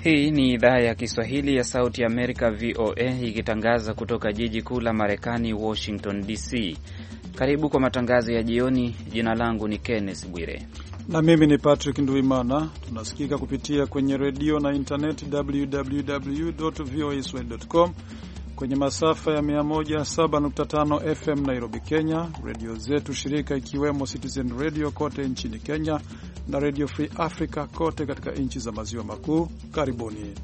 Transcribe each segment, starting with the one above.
Hii ni idhaa ya Kiswahili ya Sauti ya Amerika, VOA, ikitangaza kutoka jiji kuu la Marekani, Washington DC. Karibu kwa matangazo ya jioni. Jina langu ni Kenneth Bwire na mimi ni Patrick Nduimana. Tunasikika kupitia kwenye redio na internet www.voaswahili.com, kwenye masafa ya 107.5 FM Nairobi, Kenya, redio zetu shirika ikiwemo Citizen Radio kote nchini Kenya na Radio Free Africa kote katika nchi za maziwa makuu. Karibuni.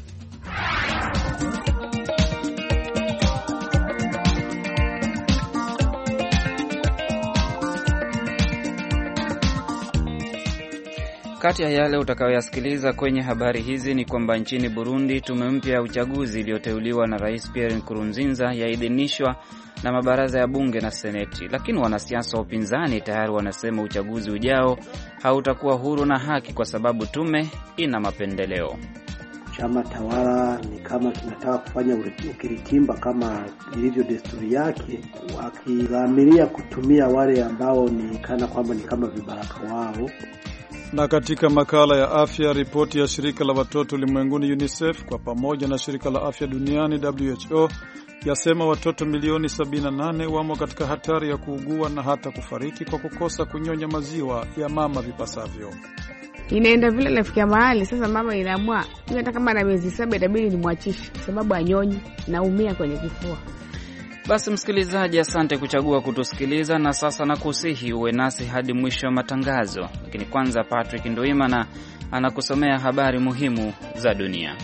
Kati ya yale utakayoyasikiliza kwenye habari hizi ni kwamba nchini Burundi tume mpya ya uchaguzi iliyoteuliwa na Rais Pierre Nkurunziza yaidhinishwa na mabaraza ya bunge na seneti, lakini wanasiasa wa upinzani tayari wanasema uchaguzi ujao hautakuwa huru na haki kwa sababu tume ina mapendeleo. Chama tawala ni kama kinataka kufanya ukiritimba kama ilivyo desturi yake, wakidhamiria kutumia wale ambao ni kana kwamba ni kama vibaraka wao. Na katika makala ya afya, ripoti ya shirika la watoto ulimwenguni UNICEF kwa pamoja na shirika la afya duniani WHO yasema watoto milioni 78 wamo katika hatari ya kuugua na hata kufariki kwa kukosa kunyonya maziwa ya mama vipasavyo. Inaenda vile nafikia mahali sasa mama inaamua hata kama na miezi 7 itabidi nimwachishe sababu anyonyi naumia kwenye kifua. Basi msikilizaji, asante kuchagua kutusikiliza, na sasa nakusihi uwe nasi hadi mwisho wa matangazo. Lakini kwanza Patrick Nduimana anakusomea habari muhimu za dunia.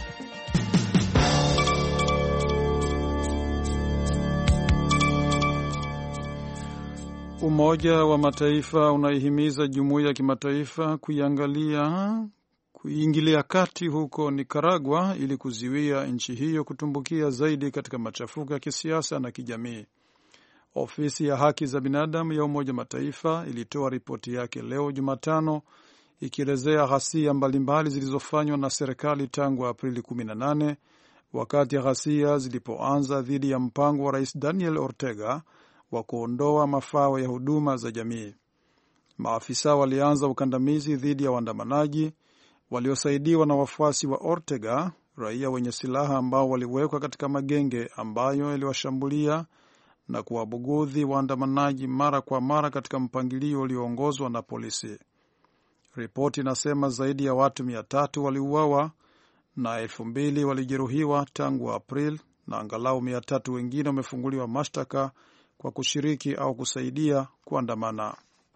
Umoja wa Mataifa unaihimiza jumuiya ya kimataifa kuingilia kati huko Nicaragua ili kuziwia nchi hiyo kutumbukia zaidi katika machafuko ya kisiasa na kijamii. Ofisi ya haki za binadamu ya Umoja wa Mataifa ilitoa ripoti yake leo Jumatano ikielezea ghasia mbalimbali zilizofanywa na serikali tangu Aprili 18 wakati ghasia zilipoanza dhidi ya mpango wa Rais Daniel Ortega wa kuondoa mafao ya huduma za jamii. Maafisa walianza ukandamizi dhidi ya waandamanaji waliosaidiwa na wafuasi wa Ortega, raia wenye silaha ambao waliwekwa katika magenge ambayo yaliwashambulia na kuwabugudhi waandamanaji mara kwa mara katika mpangilio ulioongozwa na polisi. Ripoti inasema zaidi ya watu 300 waliuawa na 2000 walijeruhiwa tangu April, na angalau 300 wengine wamefunguliwa mashtaka kwa kushiriki au kusaidia kuandamana.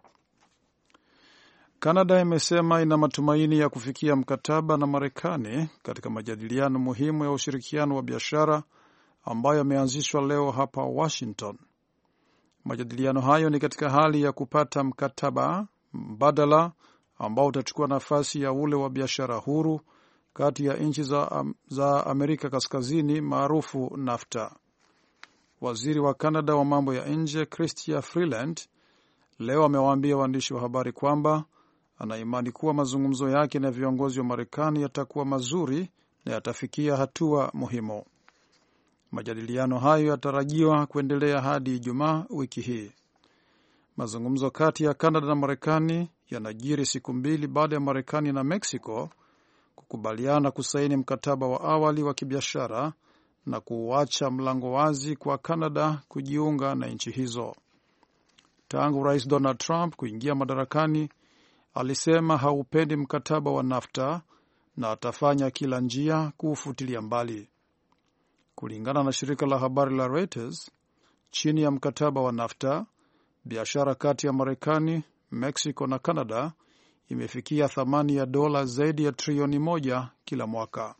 Kanada imesema ina matumaini ya kufikia mkataba na Marekani katika majadiliano muhimu ya ushirikiano wa biashara ambayo yameanzishwa leo hapa Washington. Majadiliano hayo ni katika hali ya kupata mkataba mbadala ambao utachukua nafasi ya ule wa biashara huru kati ya nchi za Amerika Kaskazini maarufu NAFTA. Waziri wa Kanada wa mambo ya nje Chrystia Freeland leo amewaambia waandishi wa habari kwamba ana imani kuwa mazungumzo yake na viongozi wa Marekani yatakuwa mazuri na yatafikia hatua muhimu. Majadiliano hayo yatarajiwa kuendelea hadi Ijumaa wiki hii. Mazungumzo kati ya Kanada na Marekani yanajiri siku 2 baada ya Marekani na Mexico kukubaliana kusaini mkataba wa awali wa kibiashara na kuacha mlango wazi kwa Kanada kujiunga na nchi hizo. Tangu Rais Donald Trump kuingia madarakani, alisema haupendi mkataba wa NAFTA na atafanya kila njia kuufutilia mbali. Kulingana na shirika la habari la Reuters, chini ya mkataba wa NAFTA, biashara kati ya Marekani, Mexico na Canada imefikia thamani ya dola zaidi ya trilioni 1 kila mwaka.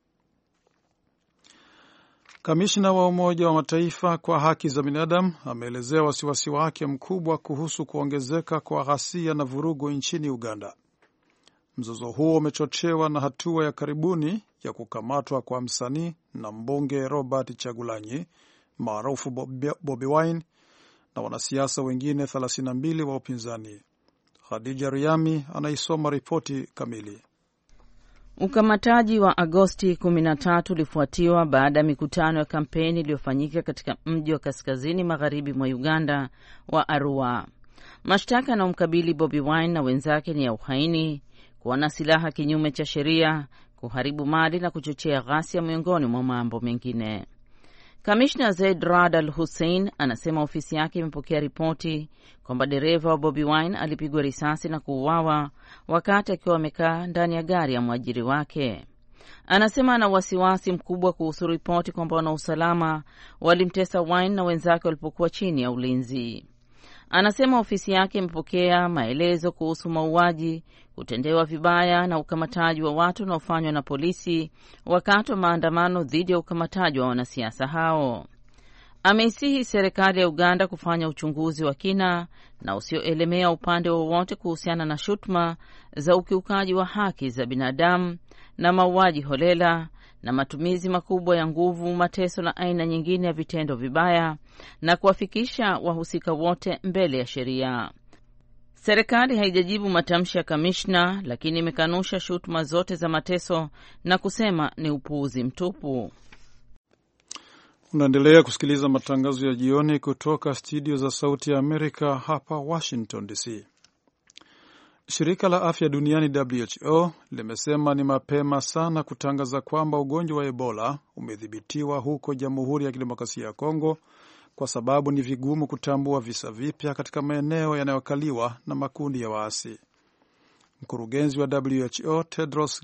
Kamishna wa Umoja wa Mataifa kwa haki za binadamu ameelezea wasiwasi wake mkubwa kuhusu kuongezeka kwa ghasia na vurugu nchini Uganda. Mzozo huo umechochewa na hatua ya karibuni ya kukamatwa kwa msanii na mbunge Robert Chagulanyi maarufu Bobi Wine na wanasiasa wengine 32 wa upinzani. Khadija Riami anaisoma ripoti kamili. Ukamataji wa Agosti 13 ulifuatiwa baada ya mikutano ya kampeni iliyofanyika katika mji wa kaskazini magharibi mwa Uganda wa Arua. Mashtaka yanayomkabili Bobi Wine na wenzake ni ya uhaini, kuwa na silaha kinyume cha sheria, kuharibu mali na kuchochea ghasia miongoni mwa mambo mengine. Kamishna Zaid Rad Al Hussein anasema ofisi yake imepokea ripoti kwamba dereva wa Bobi Wine alipigwa risasi na kuuawa wakati akiwa amekaa ndani ya gari ya mwajiri wake. Anasema ana wasiwasi mkubwa kuhusu ripoti kwamba wanausalama walimtesa Wine na wenzake walipokuwa chini ya ulinzi. Anasema ofisi yake imepokea maelezo kuhusu mauaji, kutendewa vibaya na ukamataji wa watu unaofanywa na polisi wakati wa maandamano dhidi ya ukamataji wa wanasiasa hao. Ameisihi serikali ya Uganda kufanya uchunguzi wa kina na usioelemea upande wowote kuhusiana na shutuma za ukiukaji wa haki za binadamu na mauaji holela na matumizi makubwa ya nguvu, mateso na aina nyingine ya vitendo vibaya, na kuwafikisha wahusika wote mbele ya sheria. Serikali haijajibu matamshi ya kamishna, lakini imekanusha shutuma zote za mateso na kusema ni upuuzi mtupu. Unaendelea kusikiliza matangazo ya jioni kutoka studio za Sauti ya Amerika hapa Washington DC. Shirika la Afya Duniani WHO limesema ni mapema sana kutangaza kwamba ugonjwa wa Ebola umedhibitiwa huko Jamhuri ya Kidemokrasia ya Kongo kwa sababu ni vigumu kutambua visa vipya katika maeneo yanayokaliwa na makundi ya waasi. Mkurugenzi wa WHO Tedros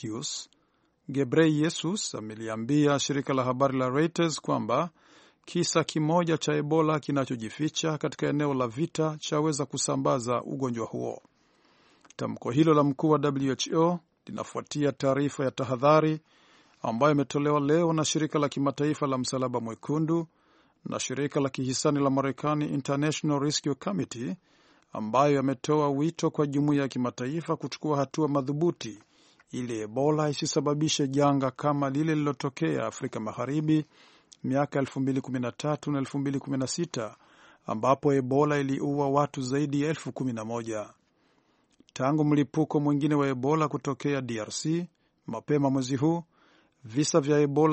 Ghebreyesus ameliambia shirika la habari la Reuters kwamba kisa kimoja cha Ebola kinachojificha katika eneo la vita chaweza kusambaza ugonjwa huo. Tamko hilo la mkuu wa WHO linafuatia taarifa ya tahadhari ambayo imetolewa leo na shirika la kimataifa la Msalaba Mwekundu na shirika la kihisani la Marekani International Rescue Committee, ambayo yametoa wito kwa jumuiya ya kimataifa kuchukua hatua madhubuti ili Ebola isisababishe janga kama lile lililotokea Afrika Magharibi miaka 2013 na 2016 ambapo Ebola iliua watu zaidi ya 11,000. Tangu mlipuko mwingine wa Ebola kutokea DRC mapema mwezi huu, visa vya Ebola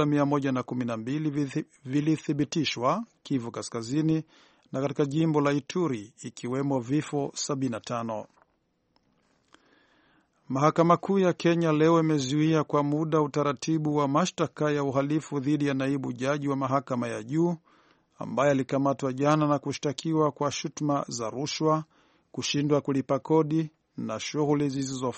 112 vilithibitishwa Kivu Kaskazini na katika jimbo la Ituri, ikiwemo vifo 75. Mahakama Kuu ya Kenya leo imezuia kwa muda utaratibu wa mashtaka ya uhalifu dhidi ya naibu jaji wa mahakama ya juu ambaye alikamatwa jana na kushtakiwa kwa shutuma za rushwa, kushindwa kulipa kodi na shughuli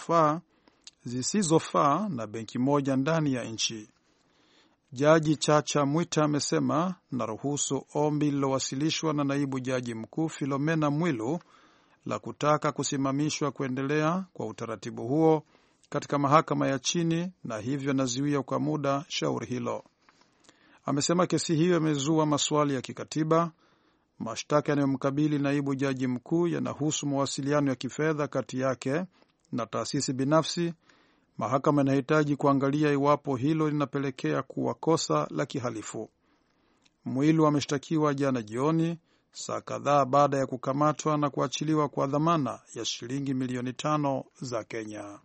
zisizofaa na benki moja ndani ya nchi. Jaji Chacha Mwita amesema naruhusu ombi lilowasilishwa na naibu jaji mkuu Philomena Mwilu la kutaka kusimamishwa kuendelea kwa utaratibu huo katika mahakama ya chini, na hivyo nazuia kwa muda shauri hilo. Amesema kesi hiyo imezua maswali ya kikatiba. Mashtaka yanayomkabili naibu jaji mkuu yanahusu mawasiliano ya kifedha kati yake na taasisi binafsi. Mahakama inahitaji kuangalia iwapo hilo linapelekea kuwa kosa la kihalifu. Mwilu ameshtakiwa jana jioni, saa kadhaa baada ya kukamatwa na kuachiliwa kwa dhamana ya shilingi milioni 5 za Kenya.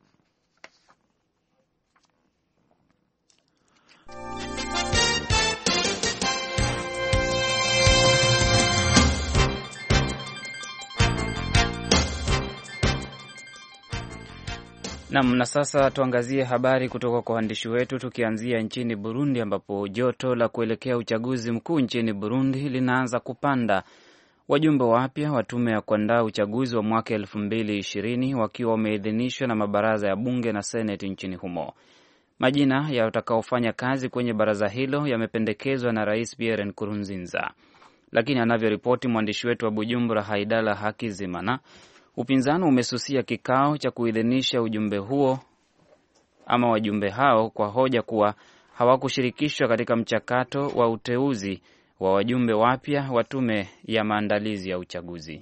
Na sasa tuangazie habari kutoka kwa waandishi wetu, tukianzia nchini Burundi ambapo joto la kuelekea uchaguzi mkuu nchini Burundi linaanza kupanda. Wajumbe wapya wa tume ya kuandaa uchaguzi wa mwaka 2020 wakiwa wameidhinishwa na mabaraza ya bunge na seneti nchini humo. Majina ya watakaofanya kazi kwenye baraza hilo yamependekezwa na Rais Pierre Nkurunziza. Lakini anavyoripoti mwandishi wetu wa Bujumbura Haidala Hakizimana, upinzani umesusia kikao cha kuidhinisha ujumbe huo ama wajumbe hao kwa hoja kuwa hawakushirikishwa katika mchakato wa uteuzi wa wajumbe wapya wa tume ya maandalizi ya uchaguzi.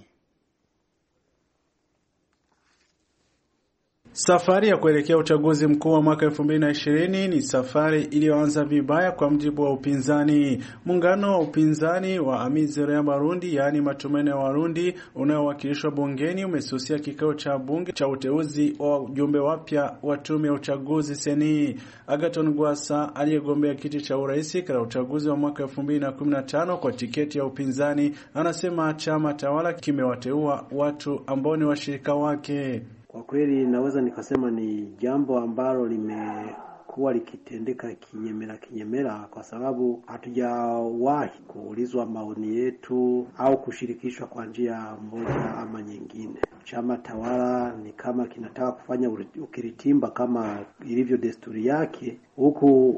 Safari ya kuelekea uchaguzi mkuu wa mwaka 2020 ni safari iliyoanza vibaya kwa mjibu wa upinzani. Muungano wa upinzani wa Amizero ya Barundi, yaani matumaini ya Warundi, unaowakilishwa bungeni umesusia kikao cha bunge cha uteuzi wa wajumbe wapya wa tume ya uchaguzi seni. Agathon Rwasa aliyegombea kiti cha urais katika uchaguzi wa mwaka 2015 kwa tiketi ya upinzani anasema chama tawala kimewateua watu ambao ni washirika wake. Kwa kweli naweza nikasema ni jambo ambalo kuwa likitendeka kinyemela, kwa sababu hatujawahi kuulizwa maoni yetu au kushirikishwa kwa njia moja ama nyingine. Chama tawala ni kama kinataka kufanya ukiritimba kama ilivyo desturi yake, huku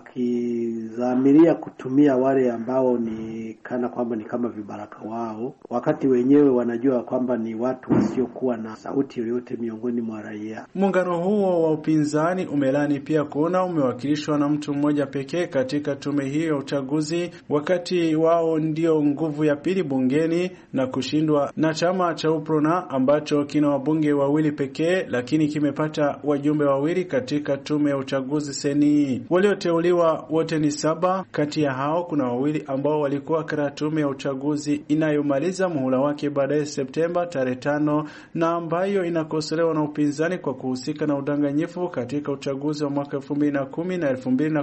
wakidhamiria kutumia wale ambao ni kana kwamba ni kama vibaraka wao, wakati wenyewe wanajua kwamba ni watu wasiokuwa na sauti yoyote miongoni mwa raia. Muungano huo wa upinzani umelani pia kuona umewakilishwa na mtu mmoja pekee katika tume hiyo ya uchaguzi, wakati wao ndio nguvu ya pili bungeni na kushindwa na chama cha UPRONA ambacho kina wabunge wawili pekee, lakini kimepata wajumbe wawili katika tume ya uchaguzi seni. Walioteuliwa wote ni 7. Kati ya hao kuna wawili ambao walikuwa katika tume ya uchaguzi inayomaliza muhula wake baadaye Septemba tarehe 5, na ambayo inakosolewa na upinzani kwa kuhusika na udanganyifu katika uchaguzi wa mwaka 2010 na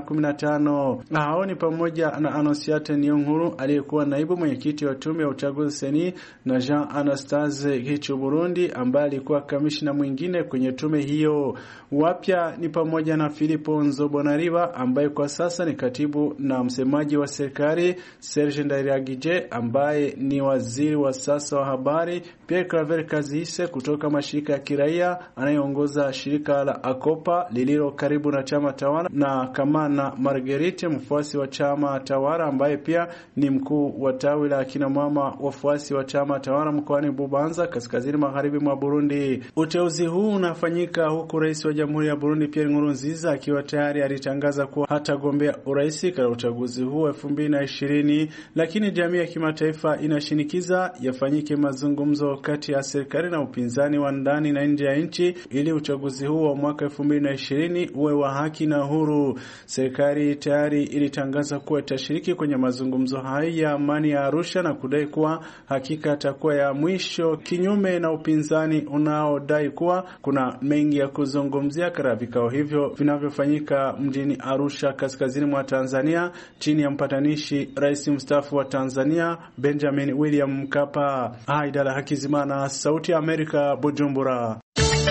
2015. Hao ni pamoja na Anosiate Niyonkuru aliyekuwa naibu mwenyekiti wa tume ya uchaguzi seni, na Jean Anastase Hichu Burundi ambaye alikuwa kamishna mwingine kwenye tume hiyo. Wapya ni pamoja na Filipo Nzobonariba ambaye kwa sasa ni katibu na msemaji wa serikali, Serge Ndairagije ambaye ni waziri wa sasa wa habari, Pierre Claver Kazihise kutoka mashirika ya kiraia anayeongoza shirika la Akopa lililo karibu na chama tawala, na Kamana Marguerite mfuasi wa chama tawala ambaye pia ni mkuu wa tawi la kina mama wafuasi wa chama tawala mkoani Bubanza kaskazini magharibi mwa Burundi. Uteuzi huu unafanyika huku rais wa Jamhuri ya Burundi Pierre Nkurunziza akiwa tayari alitangaza kuwa hatagombea urais katika uchaguzi huu 2020, lakini jamii ya kimataifa inashinikiza yafanyike mazungumzo kati ya serikali na upinzani wa ndani na nje ya nchi ili uchaguzi huu wa mwaka 2020 uwe wa haki na huru. Serikali tayari ilitangaza kuwa itashiriki kwenye mazungumzo hayo ya amani ya Arusha na kudai kuwa hakika atakuwa ya mwisho, kinyume na upinzani unaodai kuwa kuna mengi ya kuzungumzia katika vikao hivyo vinavyofanyika mjini Arusha kaskazini mwa Tanzania chini ya mpatanishi rais mstaafu wa Tanzania Benjamin William Mkapa. Haidala Hakizimana, Sauti ya Amerika, Bujumbura.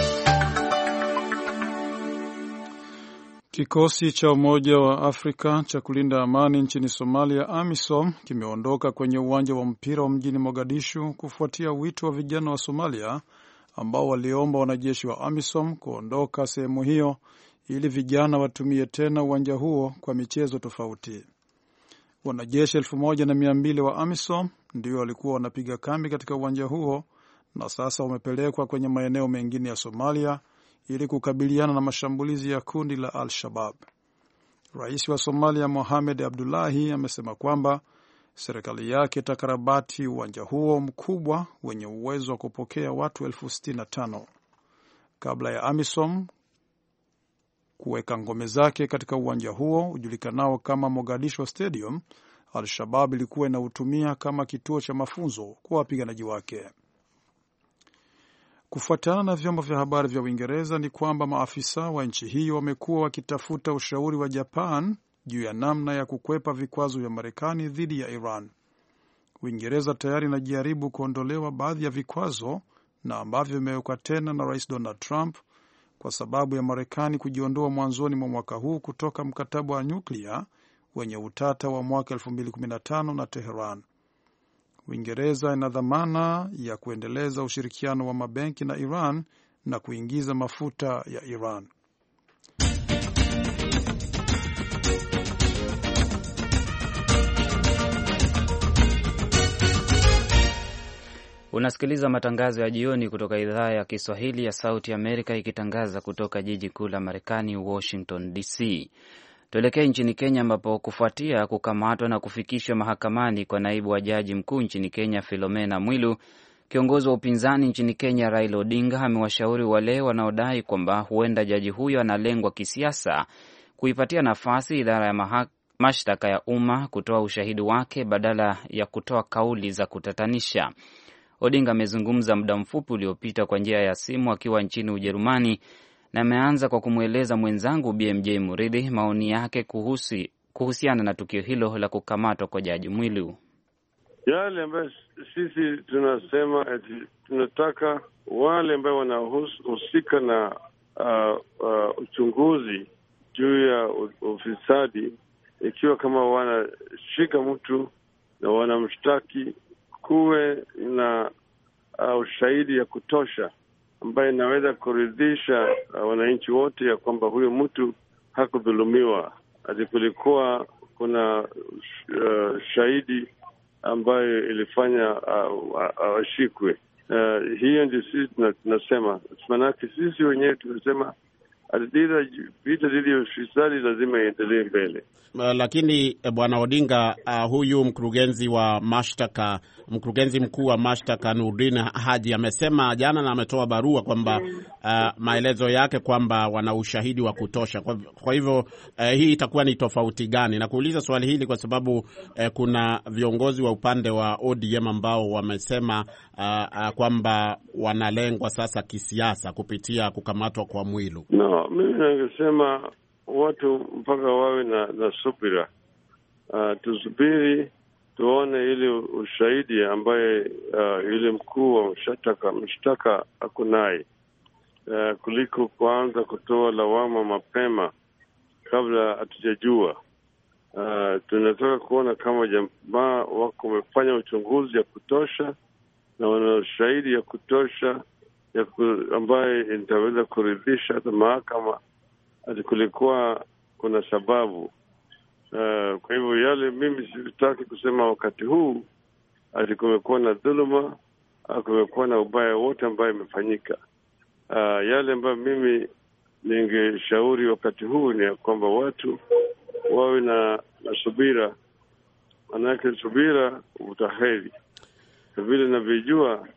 Kikosi cha Umoja wa Afrika cha kulinda amani nchini Somalia, AMISOM, kimeondoka kwenye uwanja wa mpira wa mjini Mogadishu kufuatia wito wa vijana wa Somalia ambao waliomba wanajeshi wa AMISOM kuondoka sehemu hiyo ili vijana watumie tena uwanja huo kwa michezo tofauti. Wanajeshi 1200 wa AMISOM ndio walikuwa wanapiga kambi katika uwanja huo na sasa wamepelekwa kwenye maeneo mengine ya Somalia ili kukabiliana na mashambulizi ya kundi la Al-Shabaab. Rais wa Somalia Mohamed Abdullahi amesema kwamba serikali yake itakarabati uwanja huo mkubwa wenye uwezo wa kupokea watu 65,000. Kabla ya AMISOM kuweka ngome zake katika uwanja huo ujulikanao kama Mogadishu Stadium, Al-Shabaab ilikuwa inautumia kama kituo cha mafunzo kwa wapiganaji wake. Kufuatana na vyombo vya habari vya Uingereza ni kwamba maafisa wa nchi hiyo wamekuwa wakitafuta ushauri wa Japan juu ya namna ya kukwepa vikwazo vya Marekani dhidi ya Iran. Uingereza tayari inajaribu kuondolewa baadhi ya vikwazo na ambavyo vimewekwa tena na Rais Donald Trump kwa sababu ya Marekani kujiondoa mwanzoni mwa mwaka huu kutoka mkataba wa nyuklia wenye utata wa mwaka 2015 na Teheran. Uingereza ina dhamana ya kuendeleza ushirikiano wa mabenki na Iran na kuingiza mafuta ya Iran. Unasikiliza matangazo ya jioni kutoka idhaa ya Kiswahili ya Sauti Amerika ikitangaza kutoka jiji kuu la Marekani, Washington DC. Tuelekee nchini Kenya ambapo kufuatia kukamatwa na kufikishwa mahakamani kwa naibu wa jaji mkuu nchini Kenya Philomena Mwilu, kiongozi wa upinzani nchini Kenya Raila Odinga amewashauri wale wanaodai kwamba huenda jaji huyo analengwa kisiasa kuipatia nafasi idara ya mashtaka ya umma kutoa ushahidi wake badala ya kutoa kauli za kutatanisha. Odinga amezungumza muda mfupi uliopita kwa njia ya simu akiwa nchini Ujerumani na ameanza kwa kumweleza mwenzangu BMJ Muridhi maoni yake kuhusiana na tukio hilo la kukamatwa kwa jaji Mwilu. Yale ambayo sisi tunasema eti tunataka wale ambao wanahusika na uchunguzi juu ya ufisadi, ikiwa kama wanashika mtu na wanamshtaki, kuwe na ushahidi ya kutosha ambaye inaweza kuridhisha wananchi wote ya kwamba huyo mtu hakudhulumiwa. Ati kulikuwa kuna shahidi ambayo ilifanya ashikwe. Hiyo ndio sisi tunasema. Maanake sisi wenyewe tunasema vita dhidi ya ufisadi lazima iendelee mbele. Lakini Bwana Odinga, huyu mkurugenzi mkuu wa mashtaka Nurdin Haji amesema jana na ametoa barua kwamba maelezo yake kwamba wana ushahidi wa kutosha. Kwa hivyo hii itakuwa ni tofauti gani? Na kuuliza swali hili kwa sababu kuna viongozi wa upande wa ODM ambao wamesema kwamba wanalengwa sasa kisiasa kupitia kukamatwa kwa Mwilu. No, mimi ningesema watu mpaka wawe na subira. Tusubiri tuone ile ushahidi ambaye yule mkuu wa mshtaka akunai, kuliko kuanza kutoa lawama mapema kabla hatujajua. Tunataka kuona kama jamaa wako wamefanya uchunguzi ya kutosha na wana ushahidi ya kutosha ambaye itaweza kuridhisha hata mahakama ati kulikuwa kuna sababu. Kwa hivyo yale mimi sitaki kusema wakati huu ati kumekuwa na dhuluma au kumekuwa na ubaya wote ambayo imefanyika. Yale ambayo mimi ningeshauri wakati huu ni kwamba watu wawe na subira. Manake subira utaheri. Vile ninavyojua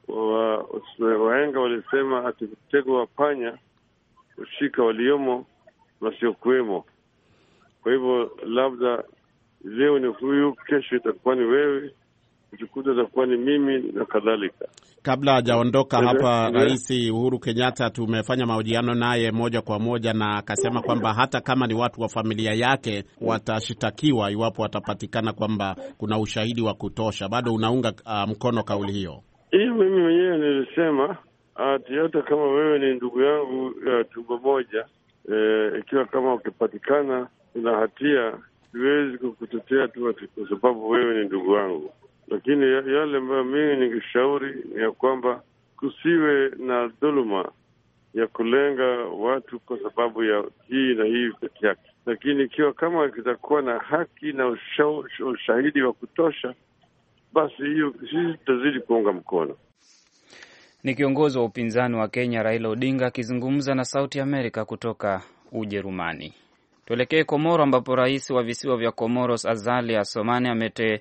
wahenga walisema ati mtego wa panya ushika waliomo wasiokuwemo. Kwa hivyo labda leo ni huyu, kesho itakuwa ni wewe, ukikuta itakuwa ni mimi na kadhalika. Kabla hajaondoka hapa, Rais Uhuru Kenyatta tumefanya mahojiano naye moja kwa moja, na akasema kwamba hata kama ni watu wa familia yake watashitakiwa iwapo watapatikana kwamba kuna ushahidi wa kutosha. Bado unaunga mkono kauli hiyo? Hiyo mimi mwenyewe nilisema hata kama wewe ni ndugu yangu ya tumbo moja, ikiwa kama ukipatikana una hatia, siwezi kukutetea tu kwa sababu wewe ni ndugu yangu. Lakini yale ambayo mimi ningeshauri ni ya kwamba kusiwe na dhuluma ya kulenga watu kwa sababu ya hii na hii peke yake. Lakini ikiwa kama kitakuwa na haki na ushahidi wa kutosha, basi hiyo sisi tutazidi kuunga mkono. Ni kiongozi wa upinzani wa Kenya Raila Odinga akizungumza na Sauti Amerika kutoka Ujerumani. Tuelekee Komoro ambapo rais wa visiwa vya Comoros Azali Assoumani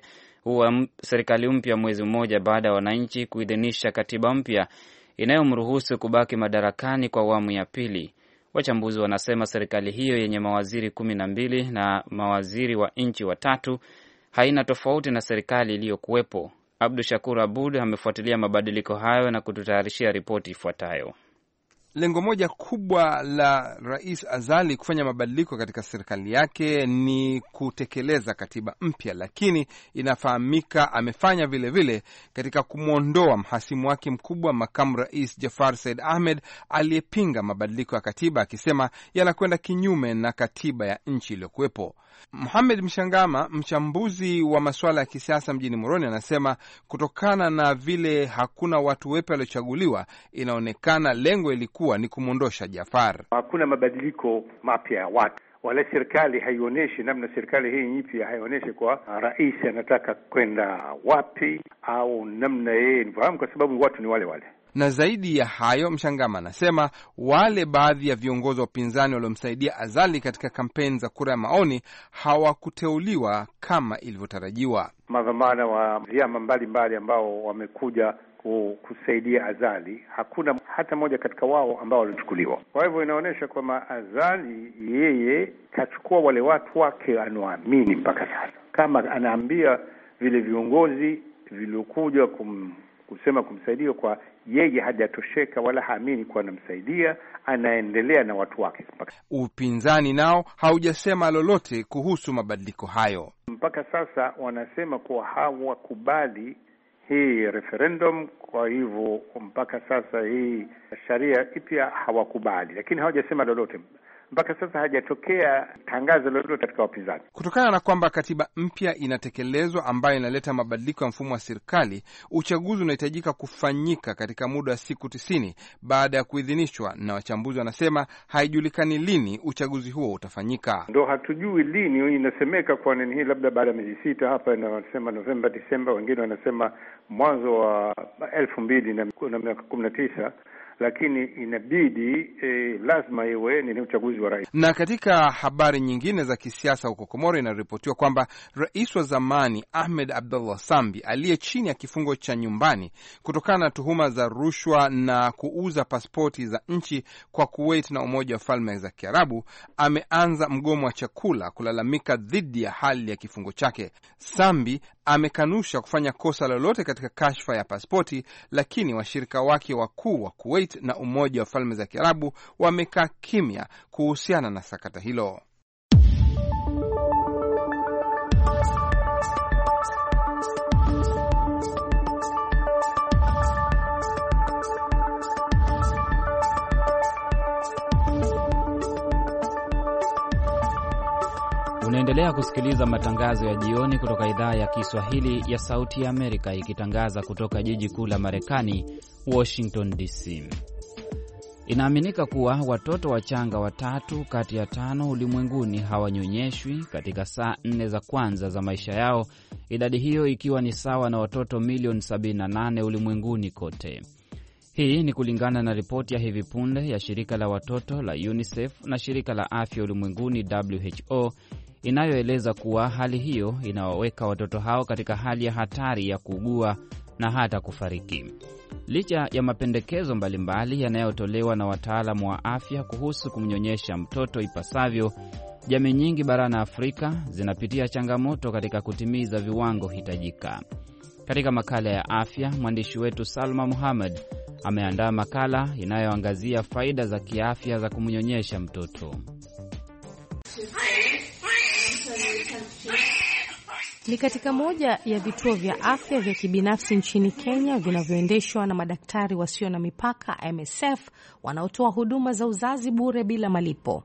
ameteua serikali mpya mwezi mmoja baada ya wananchi kuidhinisha katiba mpya inayomruhusu kubaki madarakani kwa awamu ya pili. Wachambuzi wanasema serikali hiyo yenye mawaziri 12 na mawaziri wa nchi 3 haina tofauti na serikali iliyokuwepo. Abdu Shakur Abud amefuatilia mabadiliko hayo na kututayarishia ripoti ifuatayo. Lengo moja kubwa la Rais Azali kufanya mabadiliko katika serikali yake ni kutekeleza katiba mpya, lakini inafahamika amefanya vile katika kumwondoa mhasimu wake mkubwa, makamu rais Jafar Said Ahmed, aliyepinga mabadiliko ya katiba akisema yanakwenda kinyume na katiba ya nchi iliyokuwepo. Mohamed Mshangama, mchambuzi wa masuala ya kisiasa mjini Moroni, anasema kutokana na vile hakuna watu wapya waliochaguliwa, inaonekana lengo ilikuwa ni kumwondosha Jafar. Hakuna mabadiliko mapya ya watu, wala serikali haionyeshi namna, serikali hii mpya haionyeshi kwa rais anataka kwenda wapi au namna yeye nifahamu, kwa sababu watu ni wale wale. Na zaidi ya hayo, Mshangama anasema wale baadhi ya viongozi wa upinzani waliomsaidia Azali katika kampeni za kura ya maoni hawakuteuliwa kama ilivyotarajiwa. Madhamana wa vyama mbalimbali ambao wamekuja kusaidia Azali, hakuna hata moja katika wao ambao walichukuliwa. Kwa hivyo inaonyesha kwamba Azali yeye kachukua wale watu wake anaoamini mpaka sasa. Kama anaambia vile viongozi viliokuja kusema kumsaidia, kwa yeye hajatosheka wala haamini kwa anamsaidia, anaendelea na watu wake. Upinzani nao haujasema lolote kuhusu mabadiliko hayo. Mpaka sasa wanasema kuwa hawakubali hii referendum, kwa hivyo mpaka sasa hii sharia ipya hawakubali, lakini hawajasema lolote. mpaka sasa hajatokea tangazo lolote katika wapinzani. Kutokana na kwamba katiba mpya inatekelezwa ambayo inaleta mabadiliko ya mfumo wa serikali, uchaguzi unahitajika kufanyika katika muda wa siku 90 baada ya kuidhinishwa, na wachambuzi wanasema haijulikani lini uchaguzi huo utafanyika. Ndio hatujui lini, inasemeka kwa nini hii labda baada ya miezi 6 hapa, na wanasema Novemba, Disemba, wengine wanasema mwanzo wa 2019, lakini inabidi lazima iwe ni uchaguzi wa rais. Na katika habari nyingine za kisiasa huko Komoro, inaripotiwa kwamba rais wa zamani Ahmed Abdullah Sambi aliye chini ya kifungo cha nyumbani kutokana na tuhuma za rushwa na kuuza pasipoti za nchi kwa Kuwait na Umoja wa Falme za Kiarabu ameanza mgomo wa chakula kulalamika dhidi ya hali ya kifungo chake. Sambi amekanusha kufanya kosa lolote katika kashfa ya pasipoti, lakini washirika wake wakuu wa Kuwait na Umoja wa Falme za Kiarabu wamekaa kimya kuhusiana na sakata hilo. Unaendelea kusikiliza matangazo ya jioni kutoka idhaa ya Kiswahili ya Sauti ya Amerika, ikitangaza kutoka jiji kuu la Marekani, Washington DC. Inaaminika kuwa watoto wachanga 3 kati ya 5 ulimwenguni hawanyonyeshwi katika saa 4 za kwanza za maisha yao, idadi hiyo ikiwa ni sawa na watoto milioni 78 ulimwenguni kote. Hii ni kulingana na ripoti ya hivi punde ya shirika la watoto la UNICEF na shirika la afya ulimwenguni WHO, inayoeleza kuwa hali hiyo inawaweka watoto hao katika hali ya hatari ya kuugua na hata kufariki. Licha ya mapendekezo mbalimbali yanayotolewa na wataalamu wa afya kuhusu kumnyonyesha mtoto ipasavyo, jamii nyingi barani Afrika zinapitia changamoto katika kutimiza viwango hitajika. Katika makala ya afya, mwandishi wetu Salma Muhammad ameandaa makala inayoangazia faida za kiafya za kumnyonyesha mtoto. Ni katika moja ya vituo vya afya vya kibinafsi nchini Kenya vinavyoendeshwa na madaktari wasio na mipaka MSF, wanaotoa huduma za uzazi bure bila malipo.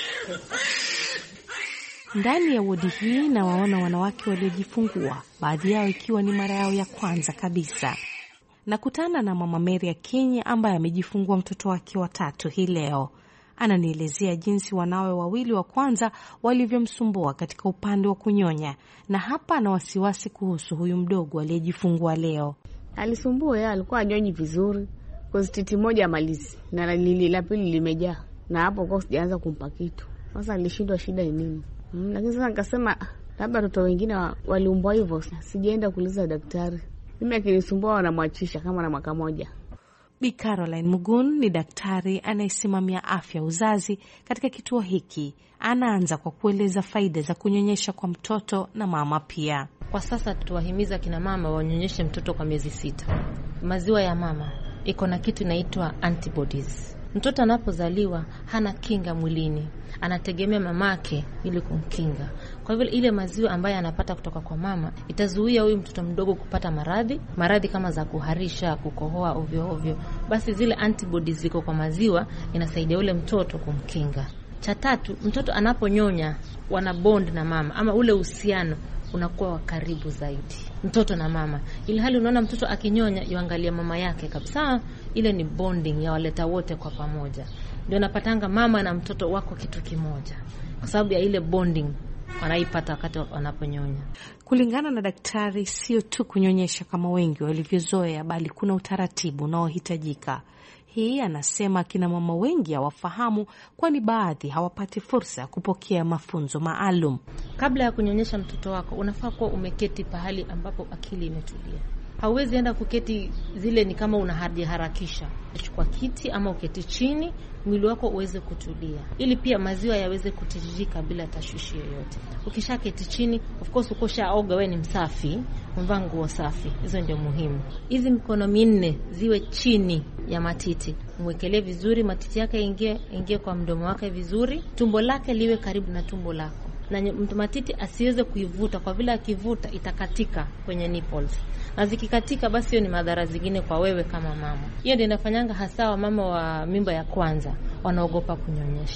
Ndani ya wodi hii na waona wanawake waliojifungua, baadhi yao ikiwa ni mara yao ya kwanza kabisa. Nakutana na Mama Mary ya Kenya ambaye amejifungua mtoto wake wa 3 hii leo. Ananielezea jinsi wanawe wawili wa kwanza walivyomsumbua katika upande wa kunyonya, na hapa ana wasiwasi kuhusu huyu mdogo aliyejifungua leo. Alisumbua, yeye alikuwa anyonyi vizuri, kwa titi moja amalizi na la pili limejaa, na hapo kwa sijaanza kumpa kitu. Sasa alishindwa shida ni nini. Lakini sasa nikasema labda watoto wengine waliumbwa hivyo, sijaenda kuuliza daktari. Mimi akinisumbua wanamwachisha kama na mwaka moja. Bi Caroline Mugun ni daktari anayesimamia afya uzazi katika kituo hiki. Anaanza kwa kueleza faida za kunyonyesha kwa mtoto na mama pia. Kwa sasa tuwahimiza kina mama wanyonyeshe mtoto kwa miezi 6. Maziwa ya mama iko na kitu inaitwa antibodies. Mtoto anapozaliwa hana kinga mwilini, anategemea mamake ili kumkinga. Kwa hivyo ile maziwa ambayo anapata kutoka kwa mama itazuia huyu mtoto mdogo kupata maradhi kama za kuharisha, kukohoa ovyo ovyo. Basi zile antibodies ziko kwa maziwa inasaidia ule mtoto kumkinga. Cha 3, mtoto anaponyonya wana bond na mama, ama ule uhusiano unakuwa wa karibu zaidi mtoto na mama. Ile hali unaona mtoto akinyonya yuangalia mama yake kabisa, ile ni bonding ya waleta wote kwa pamoja. Ndio napatanga mama na mtoto wako kitu kimoja kwa sababu ya ile bonding wanaipata wakati wanaponyonya. Kulingana na daktari, sio tu kunyonyesha kama wengi walivyozoea, bali kuna utaratibu unaohitajika. Hii anasema kina mama wengi hawafahamu, kwani baadhi hawapati fursa ya kupokea mafunzo maalum. Kabla ya kunyonyesha mtoto wako, unafaa kuwa umeketi pahali ambapo akili imetulia. Hauwezi enda kuketi zile ni kama unaharakisha. Chukua kiti ama uketi chini, mwili wako uweze kutulia, ili pia maziwa yaweze kutiririka bila tashwishi yoyote. Ukishaketi chini, of course ukoshaoga, wewe ni msafi, umevaa nguo safi. Hizo ndio muhimu. Hizi mikono minne ziwe chini ya matiti. Mwekelee vizuri matiti yake, ingie kwa mdomo wake vizuri. Tumbo lake liwe karibu na tumbo lako. Na matiti asiweze kuivuta, kwa vile akivuta itakatika kwenye nipples. Na zikikatika basi hiyo ni madhara zingine kwa wewe kama mama. Hiyo ndio inafanyanga hasa wa mama wa mimba ya kwanza wanaogopa kunyonyesha.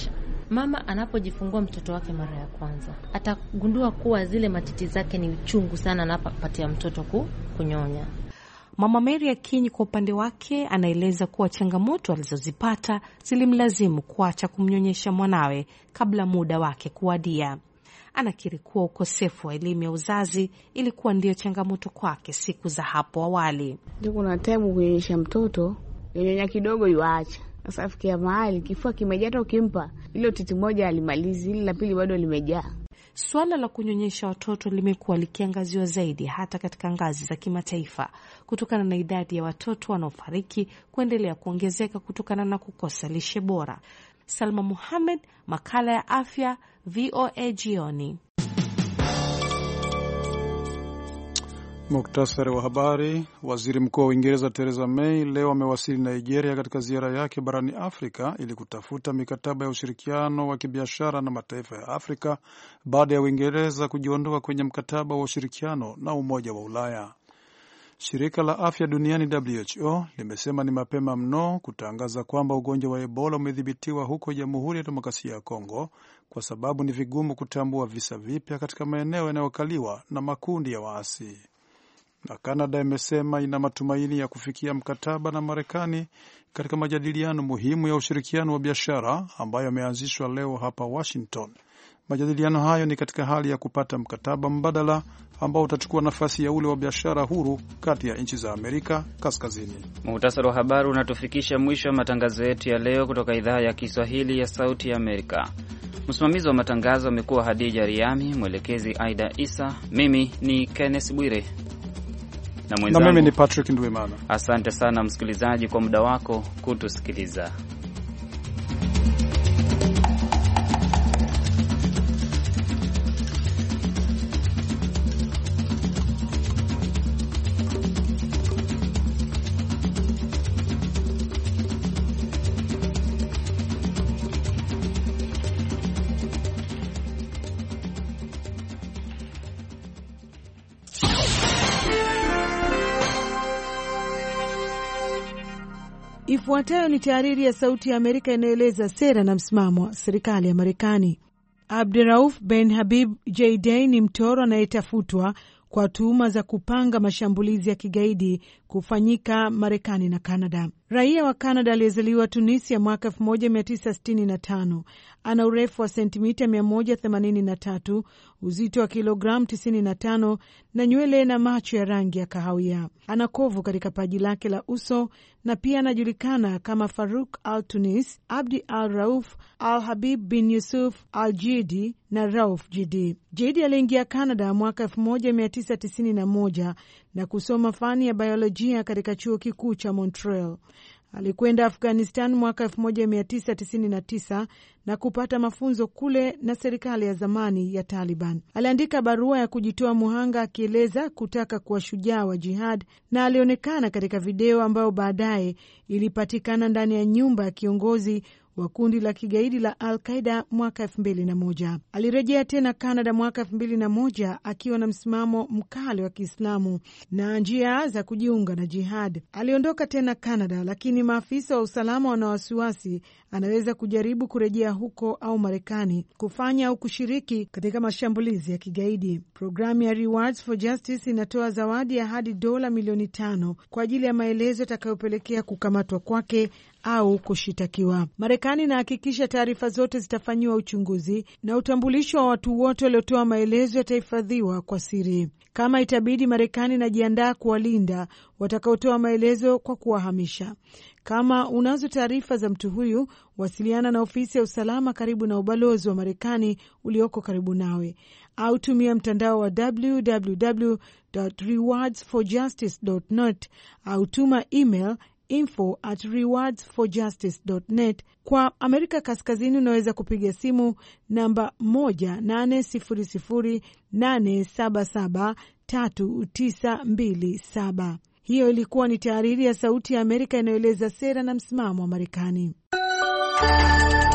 Mama anapojifungua mtoto wake mara ya kwanza, atagundua kuwa zile matiti zake ni uchungu sana anapopatia mtoto kunyonya. Mama Mary Akinyi kwa upande wake anaeleza kuwa changamoto alizozipata zilimlazimu kuacha kumnyonyesha mwanawe kabla muda wake kuwadia. Anakiri kuwa ukosefu wa elimu ya uzazi ilikuwa ndio changamoto kwake siku za hapo awali. Ndio kuna time kunyonyesha mtoto, nyonya kidogo yuacha. Sasa afikia mahali kifua kimejaa, ukimpa ile titi moja alimalizi, ile la pili bado limejaa. Swala la kunyonyesha watoto limekuwa likiangaziwa zaidi hata katika ngazi za kimataifa kutokana na idadi ya watoto wanaofariki kuendelea kuongezeka kutokana na kukosa lishe bora. Salma Muhammad, makala ya afya, VOA jioni. Muktasari wa habari. Waziri Mkuu wa Uingereza Theresa May leo amewasili Nigeria katika ziara yake barani Afrika ili kutafuta mikataba ya ushirikiano wa kibiashara na mataifa ya Afrika baada ya Uingereza kujiondoa kwenye mkataba wa ushirikiano na Umoja wa Ulaya. Shirika la Afya Duniani WHO limesema ni mapema mno kutangaza kwamba ugonjwa wa Ebola umedhibitiwa huko Jamhuri ya Demokrasia ya Kongo kwa sababu ni vigumu kutambua visa vipya katika maeneo yanayokaliwa na makundi ya waasi. Na Kanada imesema ina matumaini ya kufikia mkataba na Marekani katika majadiliano muhimu ya ushirikiano wa biashara ambayo yameanzishwa leo hapa Washington. Majadiliano hayo ni katika hali ya kupata mkataba mbadala ambao utachukua nafasi ya ule wa biashara huru kati ya nchi za Amerika Kaskazini. Muhtasari wa habari unatufikisha mwisho wa matangazo yetu ya leo kutoka idhaa ya Kiswahili ya Sauti ya Amerika. Msimamizi wa matangazo amekuwa Hadija Riami, mwelekezi Aida Isa, mimi ni Kenneth Bwire na mimi ni Patrick Ndwimana. Asante sana msikilizaji kwa muda wako kutusikiliza. Ifuatayo ni tahariri ya Sauti ya Amerika inayoeleza sera na msimamo wa serikali ya Marekani. Abdirauf Ben Habib Jayday ni mtoro anayetafutwa kwa tuhuma za kupanga mashambulizi ya kigaidi kufanyika Marekani na Kanada. Raia wa Kanada aliyezaliwa Tunisia mwaka 1965, ana urefu wa sentimita 183, uzito wa kilogramu 95 na nywele na macho ya rangi ya kahawia. Ana kovu katika paji lake la uso na pia anajulikana kama Farouk al-Tunis, Abdi al-Rauf, al-Habib bin Yusuf al-Jidi na Rauf Jidi. Jidi aliingia Kanada mwaka 1991 na kusoma fani ya biolojia katika chuo kikuu cha Montreal. Alikwenda Afghanistan mwaka 1999 na kupata mafunzo kule na serikali ya zamani ya Taliban. Aliandika barua ya kujitoa muhanga akieleza kutaka kuwa shujaa wa jihad, na alionekana katika video ambayo baadaye ilipatikana ndani ya nyumba ya kiongozi wa kundi la kigaidi la Al-Qaeda mwaka 2001. Alirejea tena Kanada mwaka 2001 akiwa na msimamo mkali wa Kiislamu na njia za kujiunga na jihad. Aliondoka tena Kanada, lakini maafisa wa usalama wana wasiwasi anaweza kujaribu kurejea huko au Marekani kufanya au kushiriki katika mashambulizi ya kigaidi. Programu ya Rewards for Justice inatoa zawadi ya hadi dola milioni 5 kwa ajili ya maelezo yatakayopelekea kukamatwa kwake au kushitakiwa. Marekani inahakikisha taarifa zote zitafanyiwa uchunguzi na utambulisho wa watu wote waliotoa maelezo yatahifadhiwa kwa siri. Kama itabidi, Marekani inajiandaa kuwalinda watakaotoa maelezo kwa kuwahamisha. Kama unazo taarifa za mtu huyu, wasiliana na ofisi ya usalama karibu na ubalozi wa Marekani ulioko karibu nawe, au tumia mtandao wa www.rewardsforjustice.net au tuma email info@rewardsforjustice.net. Kwa Amerika Kaskazini unaweza kupiga simu namba 1-800-877-3927. Hiyo ilikuwa ni tahariri ya Sauti ya Amerika inayoeleza sera na msimamo wa Marekani.